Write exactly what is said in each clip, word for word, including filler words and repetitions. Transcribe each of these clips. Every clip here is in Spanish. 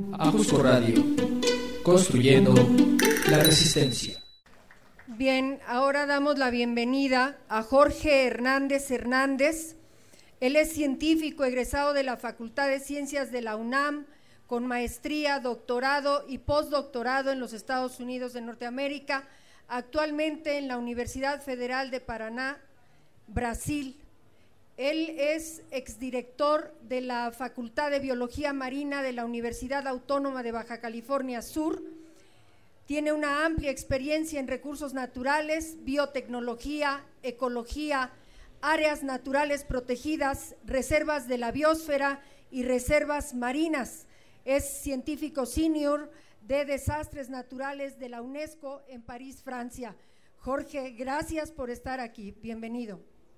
Ajusco Radio, construyendo la resistencia. Bien, ahora damos la bienvenida a Jorge Hernández Hernández. Él es científico egresado de la Facultad de Ciencias de la UNAM, con maestría, doctorado y postdoctorado en los Estados Unidos de Norteamérica, actualmente en la Universidad Federal de Paraná, Brasil. Él es exdirector de la Facultad de Biología Marina de la Universidad Autónoma de Baja California Sur. Tiene una amplia experiencia en recursos naturales, biotecnología, ecología, áreas naturales protegidas, reservas de la biosfera y reservas marinas. Es científico senior de desastres naturales de la UNESCO en París, Francia. Jorge, gracias por estar aquí. Bienvenido.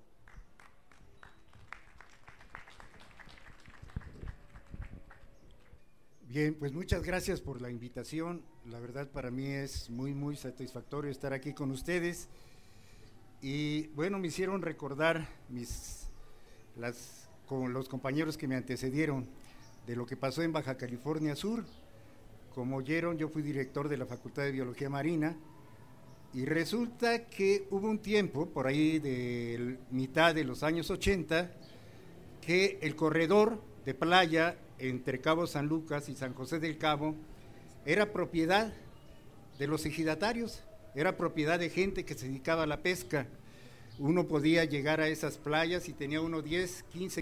Bien, pues muchas gracias por la invitación. La verdad para mí es muy, muy satisfactorio estar aquí con ustedes. Y bueno, me hicieron recordar mis, las, con los compañeros que me antecedieron de lo que pasó en Baja California Sur. Como oyeron, yo fui director de la Facultad de Biología Marina y resulta que hubo un tiempo, por ahí de mitad de los años ochenta, que el corredor de playa entre Cabo San Lucas y San José del Cabo era propiedad de los ejidatarios, era propiedad de gente que se dedicaba a la pesca. Uno podía llegar a esas playas y tenía uno diez, quince.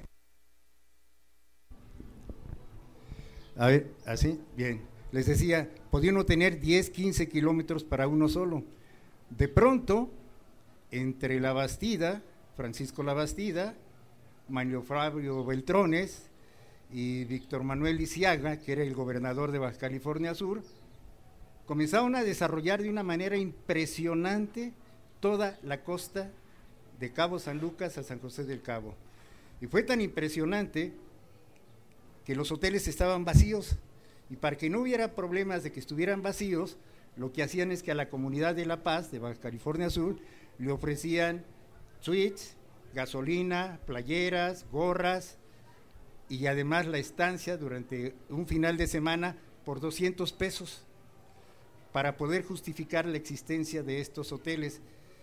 A ver, así, bien. Les decía, podía uno tener diez, quince kilómetros para uno solo. De pronto, entre La Bastida, Francisco La Bastida, Manlio Fabio Beltrones y Víctor Manuel Lisiaga, que era el gobernador de Baja California Sur, comenzaron a desarrollar de una manera impresionante toda la costa de Cabo San Lucas a San José del Cabo. Y fue tan impresionante que los hoteles estaban vacíos, y para que no hubiera problemas de que estuvieran vacíos, lo que hacían es que a la comunidad de La Paz, de Baja California Sur, le ofrecían suites, gasolina, playeras, gorras, y además la estancia durante un final de semana por doscientos pesos, para poder justificar la existencia de estos hoteles.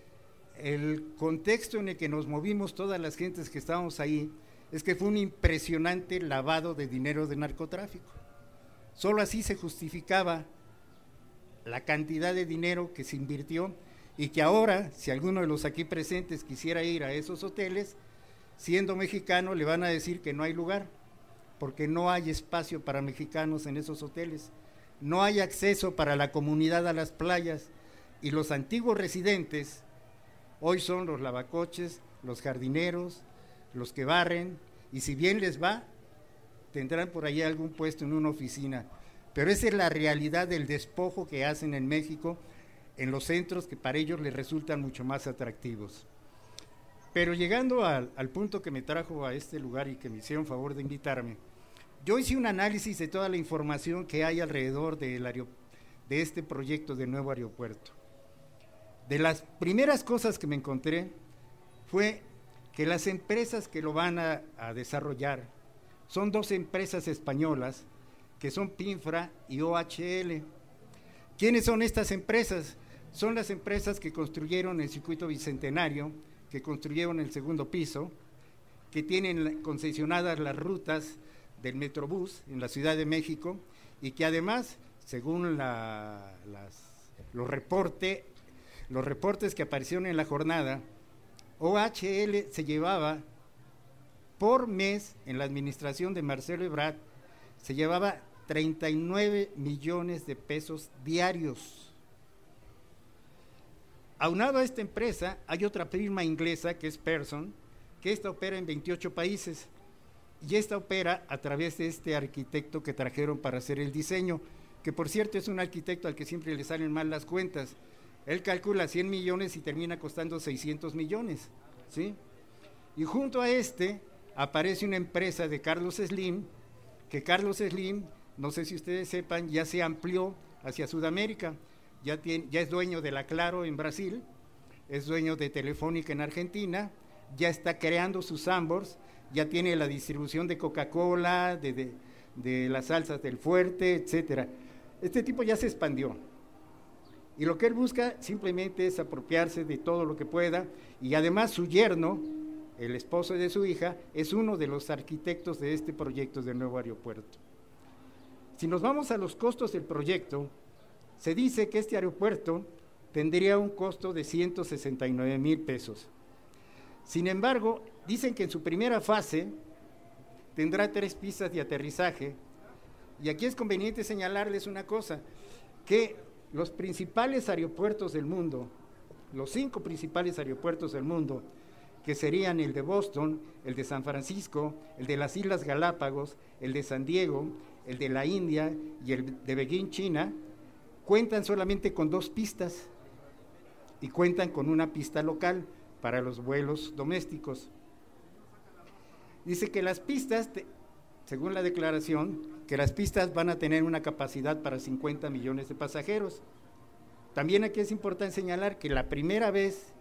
El contexto en el que nos movimos todas las gentes que estábamos ahí es que fue un impresionante lavado de dinero de narcotráfico. Solo así se justificaba la cantidad de dinero que se invirtió, y que ahora, si alguno de los aquí presentes quisiera ir a esos hoteles, siendo mexicano, le van a decir que no hay lugar, porque no hay espacio para mexicanos en esos hoteles, no hay acceso para la comunidad a las playas, y los antiguos residentes hoy son los lavacoches, los jardineros, los que barren, y si bien les va, tendrán por ahí algún puesto en una oficina. Pero esa es la realidad del despojo que hacen en México en los centros que para ellos les resultan mucho más atractivos. Pero llegando al, al punto que me trajo a este lugar y que me hicieron favor de invitarme, yo hice un análisis de toda la información que hay alrededor del aer- de este proyecto de nuevo aeropuerto. De las primeras cosas que me encontré fue que las empresas que lo van a, a desarrollar son dos empresas españolas, que son Pinfra y O H L. ¿Quiénes son estas empresas? Son las empresas que construyeron el circuito bicentenario, que construyeron el segundo piso, que tienen concesionadas las rutas del Metrobús en la Ciudad de México, y que además, según la, las, los, reporte, los reportes que aparecieron en la jornada, O H L se llevaba por mes, en la administración de Marcelo Ebrard, se llevaba treinta y nueve millones de pesos diarios. Aunado a esta empresa, hay otra firma inglesa que es Pearson, que esta opera en veintiocho países, y esta opera a través de este arquitecto que trajeron para hacer el diseño, que por cierto es un arquitecto al que siempre le salen mal las cuentas. Él calcula cien millones y termina costando seiscientos millones, ¿sí? Y junto a este aparece una empresa de Carlos Slim, que Carlos Slim, no sé si ustedes sepan, ya se amplió hacia Sudamérica, ya, tiene, ya es dueño de la Claro en Brasil, es dueño de Telefónica en Argentina, ya está creando sus Sambors, ya tiene la distribución de Coca-Cola, de, de, de las salsas del fuerte, etcétera. Este tipo ya se expandió. Y lo que él busca simplemente es apropiarse de todo lo que pueda, y además su yerno, el esposo de su hija, es uno de los arquitectos de este proyecto del nuevo aeropuerto. Si nos vamos a los costos del proyecto, se dice que este aeropuerto tendría un costo de ciento sesenta y nueve mil pesos. Sin embargo, dicen que en su primera fase tendrá tres pistas de aterrizaje, y aquí es conveniente señalarles una cosa, que los principales aeropuertos del mundo, los cinco principales aeropuertos del mundo, que serían el de Boston, el de San Francisco, el de las Islas Galápagos, el de San Diego, el de la India y el de Beijing, China, cuentan solamente con dos pistas y cuentan con una pista local para los vuelos domésticos. Dice que las pistas, te, según la declaración, que las pistas van a tener una capacidad para cincuenta millones de pasajeros. También aquí es importante señalar que la primera vez,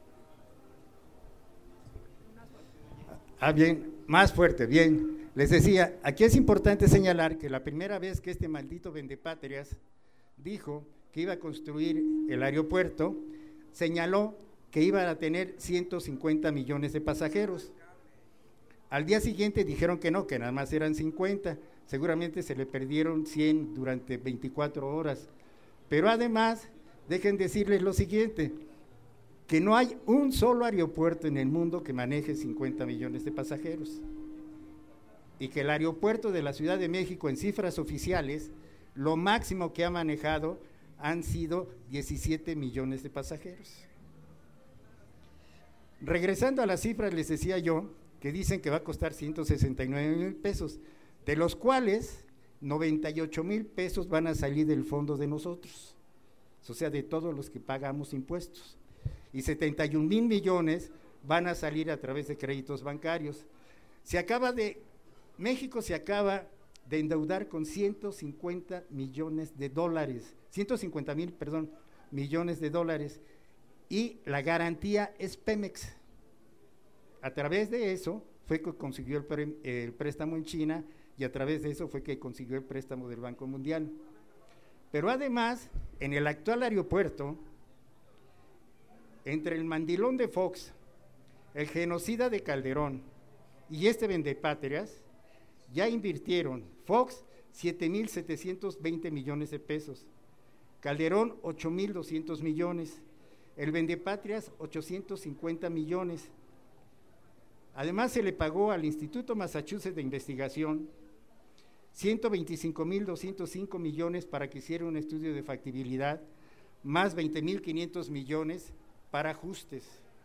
ah bien, más fuerte, bien, les decía, aquí es importante señalar que la primera vez que este maldito vendepatrias dijo que iba a construir el aeropuerto, señaló que iba a tener ciento cincuenta millones de pasajeros. Al día siguiente dijeron que no, que nada más eran cincuenta, seguramente se le perdieron cien durante veinticuatro horas. Pero además, dejen decirles lo siguiente, que no hay un solo aeropuerto en el mundo que maneje cincuenta millones de pasajeros. Y que el aeropuerto de la Ciudad de México, en cifras oficiales, lo máximo que ha manejado han sido diecisiete millones de pasajeros. Regresando a las cifras, les decía yo que dicen que va a costar ciento sesenta y nueve mil pesos, de los cuales noventa y ocho mil pesos van a salir del fondo de nosotros, o sea, de todos los que pagamos impuestos, y setenta y un mil millones van a salir a través de créditos bancarios. Se acaba de, México se acaba de endeudar con ciento cincuenta millones de dólares, ciento cincuenta mil, perdón, millones de dólares, y la garantía es Pemex. A través de eso fue que consiguió el, pre, el préstamo en China, y a través de eso fue que consiguió el préstamo del Banco Mundial. Pero además, en el actual aeropuerto, entre el mandilón de Fox, el genocida de Calderón y este vendepatrias, ya invirtieron Fox siete mil setecientos veinte millones de pesos, Calderón ocho mil doscientos millones, el vendepatrias ochocientos cincuenta millones. Además se le pagó al Instituto Massachusetts de Investigación ciento veinticinco mil doscientos cinco millones para que hiciera un estudio de factibilidad, más veinte mil quinientos millones para ajustes.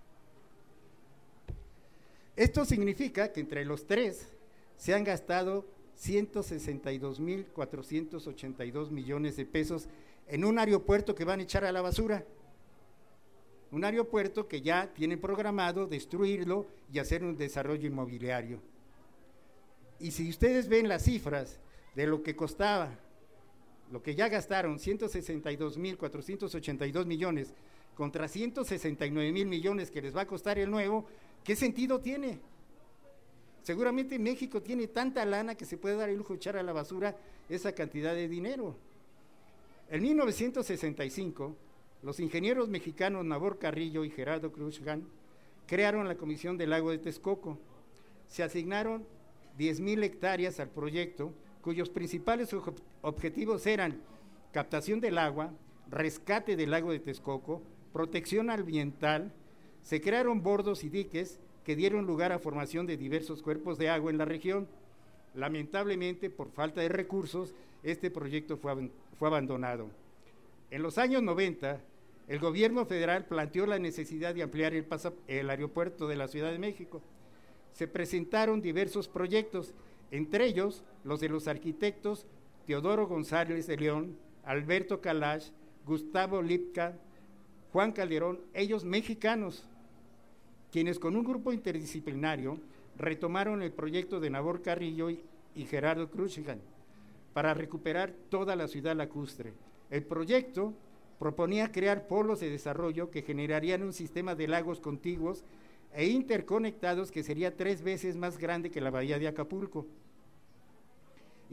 Esto significa que entre los tres se han gastado ciento sesenta y dos mil cuatrocientos ochenta y dos millones de pesos en un aeropuerto que van a echar a la basura. Un aeropuerto que ya tiene programado destruirlo y hacer un desarrollo inmobiliario. Y si ustedes ven las cifras de lo que costaba, lo que ya gastaron, ciento sesenta y dos mil cuatrocientos ochenta y dos millones contra ciento sesenta y nueve mil millones que les va a costar el nuevo, ¿qué sentido tiene? Seguramente México tiene tanta lana que se puede dar el lujo de echar a la basura esa cantidad de dinero. En mil novecientos sesenta y cinco, los ingenieros mexicanos Nabor Carrillo y Gerardo Cruzgan crearon la Comisión del Lago de Texcoco. Se asignaron diez mil hectáreas al proyecto, cuyos principales ob- objetivos eran captación del agua, rescate del lago de Texcoco, protección ambiental. Se crearon bordos y diques que dieron lugar a formación de diversos cuerpos de agua en la región. Lamentablemente, por falta de recursos, este proyecto fue, ab- fue abandonado. En los años noventa, el gobierno federal planteó la necesidad de ampliar el, pasa- el aeropuerto de la Ciudad de México. Se presentaron diversos proyectos, entre ellos los de los arquitectos Teodoro González de León, Alberto Kalash, Gustavo Lipka, Juan Calderón, ellos mexicanos, quienes con un grupo interdisciplinario retomaron el proyecto de Nabor Carrillo y, y Gerardo Cruzgan para recuperar toda la ciudad lacustre. El proyecto proponía crear polos de desarrollo que generarían un sistema de lagos contiguos e interconectados que sería tres veces más grande que la bahía de Acapulco.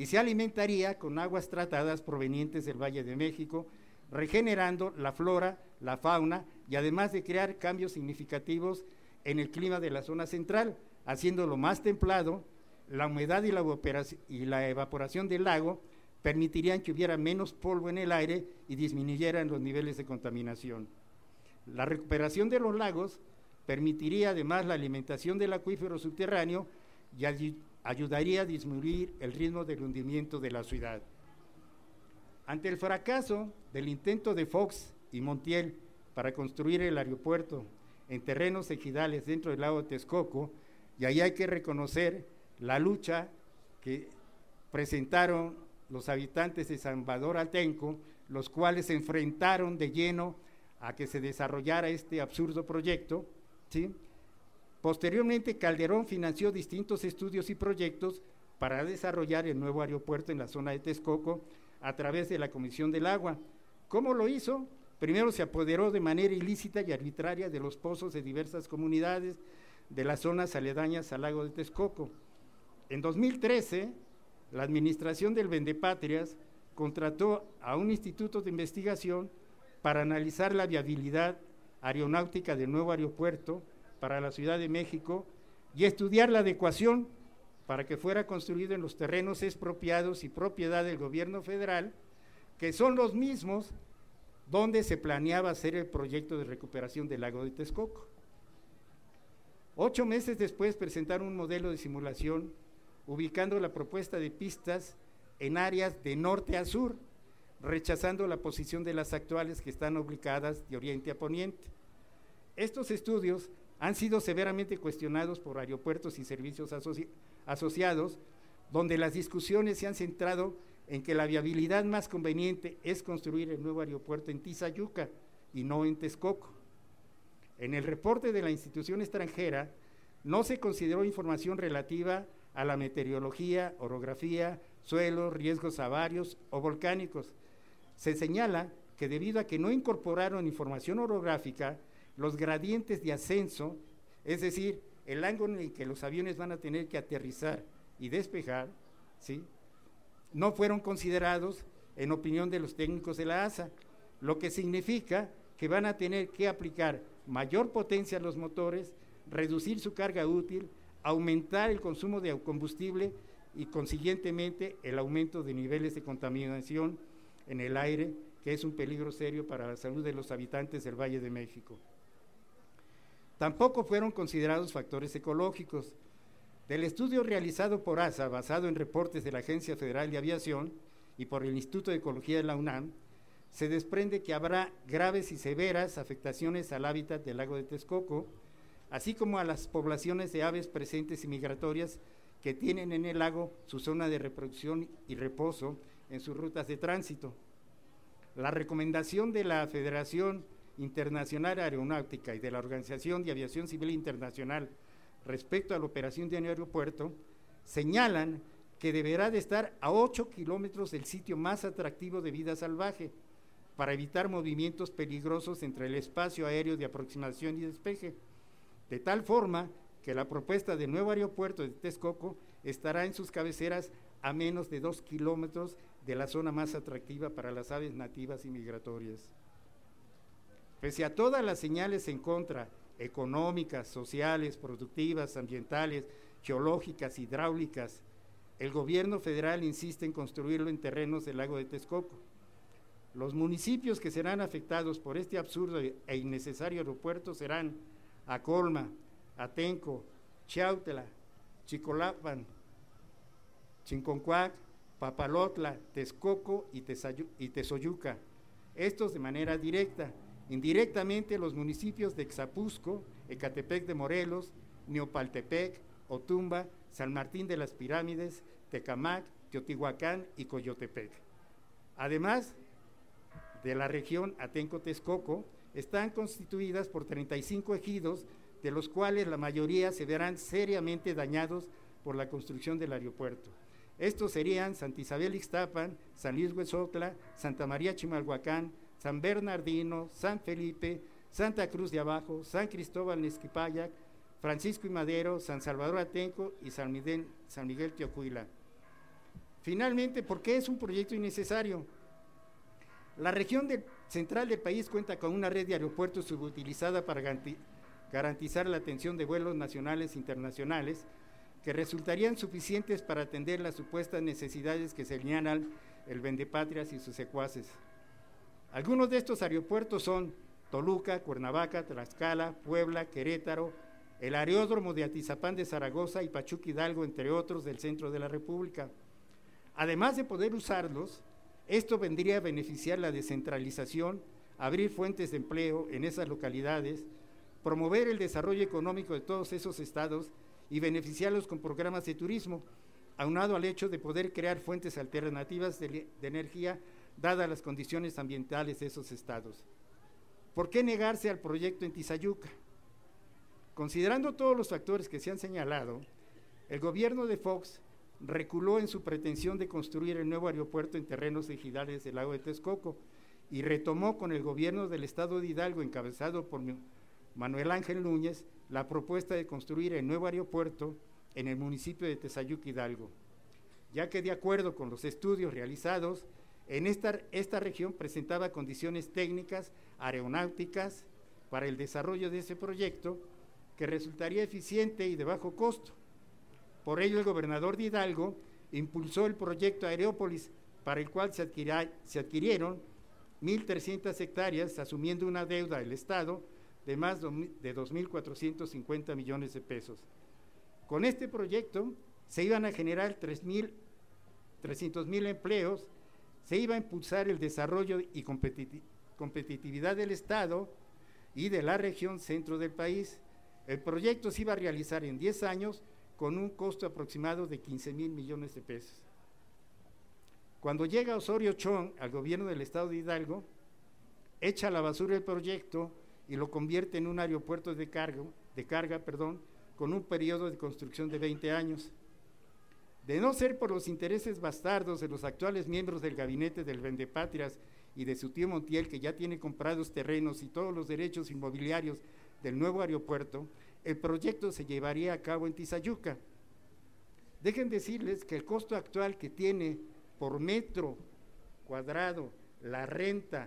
y se alimentaría con aguas tratadas provenientes del Valle de México, regenerando la flora, la fauna y además de crear cambios significativos en el clima de la zona central, haciéndolo más templado. La humedad y la, y la evaporación del lago permitirían que hubiera menos polvo en el aire y disminuyeran los niveles de contaminación. La recuperación de los lagos permitiría además la alimentación del acuífero subterráneo y ay- ayudaría a disminuir el ritmo del hundimiento de la ciudad. Ante el fracaso del intento de Fox y Montiel para construir el aeropuerto en terrenos ejidales dentro del lago de Texcoco, y ahí hay que reconocer la lucha que presentaron los habitantes de Salvador Atenco, los cuales se enfrentaron de lleno a que se desarrollara este absurdo proyecto, ¿sí? Posteriormente, Calderón financió distintos estudios y proyectos para desarrollar el nuevo aeropuerto en la zona de Texcoco a través de la Comisión del Agua. ¿Cómo lo hizo? Primero se apoderó de manera ilícita y arbitraria de los pozos de diversas comunidades de las zonas aledañas al lago de Texcoco. En dos mil trece, la administración del Vendepatrias contrató a un instituto de investigación para analizar la viabilidad aeronáutica del nuevo aeropuerto para la Ciudad de México y estudiar la adecuación para que fuera construido en los terrenos expropiados y propiedad del gobierno federal, que son los mismos donde se planeaba hacer el proyecto de recuperación del lago de Texcoco. Ocho meses después presentaron un modelo de simulación ubicando la propuesta de pistas en áreas de norte a sur, rechazando la posición de las actuales que están ubicadas de oriente a poniente. Estos estudios han sido severamente cuestionados por aeropuertos y servicios asoci- asociados, donde las discusiones se han centrado en que la viabilidad más conveniente es construir el nuevo aeropuerto en Tizayuca y no en Texcoco. En el reporte de la institución extranjera no se consideró información relativa a la meteorología, orografía, suelos, riesgos avarios o volcánicos. Se señala que debido a que no incorporaron información orográfica, los gradientes de ascenso, es decir, el ángulo en que los aviones van a tener que aterrizar y despejar, ¿sí?, no fueron considerados en opinión de los técnicos de la A S A, lo que significa que van a tener que aplicar mayor potencia a los motores, reducir su carga útil, aumentar el consumo de combustible y consiguientemente el aumento de niveles de contaminación en el aire, que es un peligro serio para la salud de los habitantes del Valle de México. Tampoco fueron considerados factores ecológicos. Del estudio realizado por A S A, basado en reportes de la Agencia Federal de Aviación y por el Instituto de Ecología de la UNAM, se desprende que habrá graves y severas afectaciones al hábitat del lago de Texcoco, así como a las poblaciones de aves presentes y migratorias que tienen en el lago su zona de reproducción y reposo en sus rutas de tránsito. La recomendación de la Federación Internacional Aeronáutica y de la Organización de Aviación Civil Internacional respecto a la operación de un aeropuerto señalan que deberá de estar a ocho kilómetros del sitio más atractivo de vida salvaje para evitar movimientos peligrosos entre el espacio aéreo de aproximación y despeje, de tal forma que la propuesta del nuevo aeropuerto de Texcoco estará en sus cabeceras a menos de dos kilómetros de la zona más atractiva para las aves nativas y migratorias. Pese a todas las señales en contra, económicas, sociales, productivas, ambientales, geológicas, hidráulicas, el gobierno federal insiste en construirlo en terrenos del lago de Texcoco. Los municipios que serán afectados por este absurdo e innecesario aeropuerto serán Acolma, Atenco, Chiautla, Chicolapan, Chinconcuac, Papalotla, Texcoco y, Tesayu- y Tezoyuca, estos de manera directa. Indirectamente, los municipios de Exapusco, Ecatepec de Morelos, Neopaltepec, Otumba, San Martín de las Pirámides, Tecamac, Teotihuacán y Coyotepec. Además de la región Atenco-Texcoco, están constituidas por treinta y cinco ejidos, de los cuales la mayoría se verán seriamente dañados por la construcción del aeropuerto. Estos serían Santa Isabel Ixtapan, San Luis Huesotla, Santa María Chimalhuacán, San Bernardino, San Felipe, Santa Cruz de Abajo, San Cristóbal Nezquipayac, Francisco y Madero, San Salvador Atenco y San Miguel, San Miguel Teocuila. Finalmente, ¿por qué es un proyecto innecesario? La región de, central del país cuenta con una red de aeropuertos subutilizada para garantizar la atención de vuelos nacionales e internacionales que resultarían suficientes para atender las supuestas necesidades que señalan el vendepatrias y sus secuaces. Algunos de estos aeropuertos son Toluca, Cuernavaca, Tlaxcala, Puebla, Querétaro, el aeródromo de Atizapán de Zaragoza y Pachuca Hidalgo, entre otros del centro de la República. Además de poder usarlos, esto vendría a beneficiar la descentralización, abrir fuentes de empleo en esas localidades, promover el desarrollo económico de todos esos estados y beneficiarlos con programas de turismo, aunado al hecho de poder crear fuentes alternativas de, de energía dadas las condiciones ambientales de esos estados. ¿Por qué negarse al proyecto en Tizayuca? Considerando todos los factores que se han señalado, el gobierno de Fox reculó en su pretensión de construir el nuevo aeropuerto en terrenos ejidales del lago de Texcoco y retomó con el gobierno del estado de Hidalgo, encabezado por Manuel Ángel Núñez, la propuesta de construir el nuevo aeropuerto en el municipio de Tezayuca, Hidalgo, ya que de acuerdo con los estudios realizados, en esta, esta región presentaba condiciones técnicas aeronáuticas para el desarrollo de ese proyecto que resultaría eficiente y de bajo costo. Por ello, el gobernador de Hidalgo impulsó el proyecto Aerópolis, para el cual se, adquiría, se adquirieron mil trescientas hectáreas, asumiendo una deuda del Estado de más de dos mil cuatrocientos cincuenta millones de pesos. Con este proyecto se iban a generar trescientos mil empleos, se iba a impulsar el desarrollo y competiti- competitividad del Estado y de la región centro del país. El proyecto se iba a realizar en diez años con un costo aproximado de quince mil millones de pesos. Cuando llega Osorio Chong al gobierno del estado de Hidalgo, echa a la basura el proyecto y lo convierte en un aeropuerto de, cargo, de carga perdón, con un periodo de construcción de veinte años. De no ser por los intereses bastardos de los actuales miembros del gabinete del vendepatrias y de su tío Montiel, que ya tiene comprados terrenos y todos los derechos inmobiliarios del nuevo aeropuerto, el proyecto se llevaría a cabo en Tizayuca. Dejen decirles que el costo actual que tiene por metro cuadrado la renta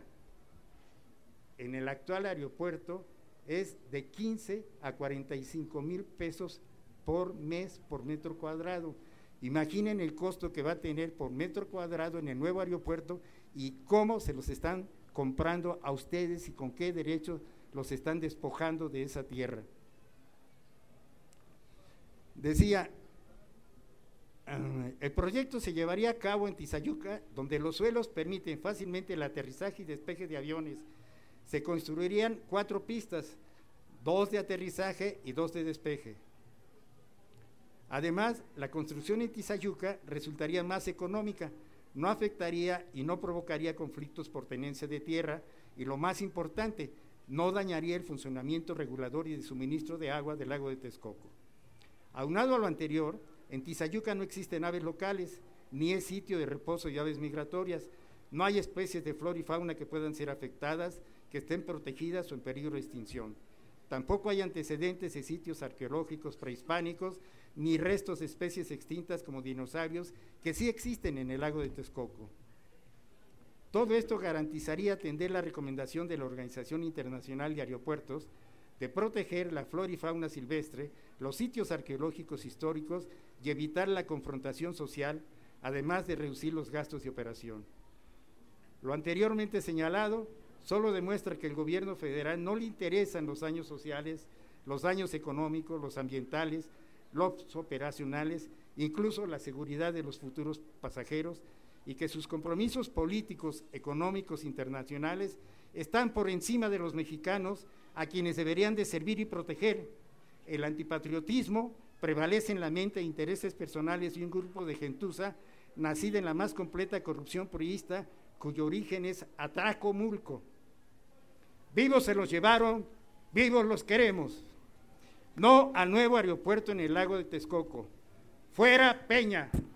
en el actual aeropuerto es de quince a cuarenta y cinco mil pesos por mes por metro cuadrado. Imaginen el costo que va a tener por metro cuadrado en el nuevo aeropuerto y cómo se los están comprando a ustedes y con qué derechos los están despojando de esa tierra. Decía, uh, el proyecto se llevaría a cabo en Tizayuca, donde los suelos permiten fácilmente el aterrizaje y despegue de aviones. Se construirían cuatro pistas, dos de aterrizaje y dos de despegue. Además, la construcción en Tizayuca resultaría más económica, no afectaría y no provocaría conflictos por tenencia de tierra y, lo más importante, no dañaría el funcionamiento regulador y de suministro de agua del lago de Texcoco. Aunado a lo anterior, en Tizayuca no existen aves locales, ni es sitio de reposo de aves migratorias, no hay especies de flora y fauna que puedan ser afectadas, que estén protegidas o en peligro de extinción. Tampoco hay antecedentes de sitios arqueológicos prehispánicos, ni restos de especies extintas como dinosaurios, que sí existen en el lago de Texcoco. Todo esto garantizaría atender la recomendación de la Organización Internacional de Aeropuertos de proteger la flora y fauna silvestre, los sitios arqueológicos históricos y evitar la confrontación social, además de reducir los gastos de operación. Lo anteriormente señalado solo demuestra que el gobierno federal no le interesan los daños sociales, los daños económicos, los ambientales, los operacionales, incluso la seguridad de los futuros pasajeros, y que sus compromisos políticos, económicos, internacionales están por encima de los mexicanos, a quienes deberían de servir y proteger. El antipatriotismo prevalece en la mente de intereses personales y un grupo de gentuza nacida en la más completa corrupción priista, cuyo origen es Atlacomulco. Vivos se los llevaron, vivos los queremos. No al nuevo aeropuerto en el lago de Texcoco. ¡Fuera Peña!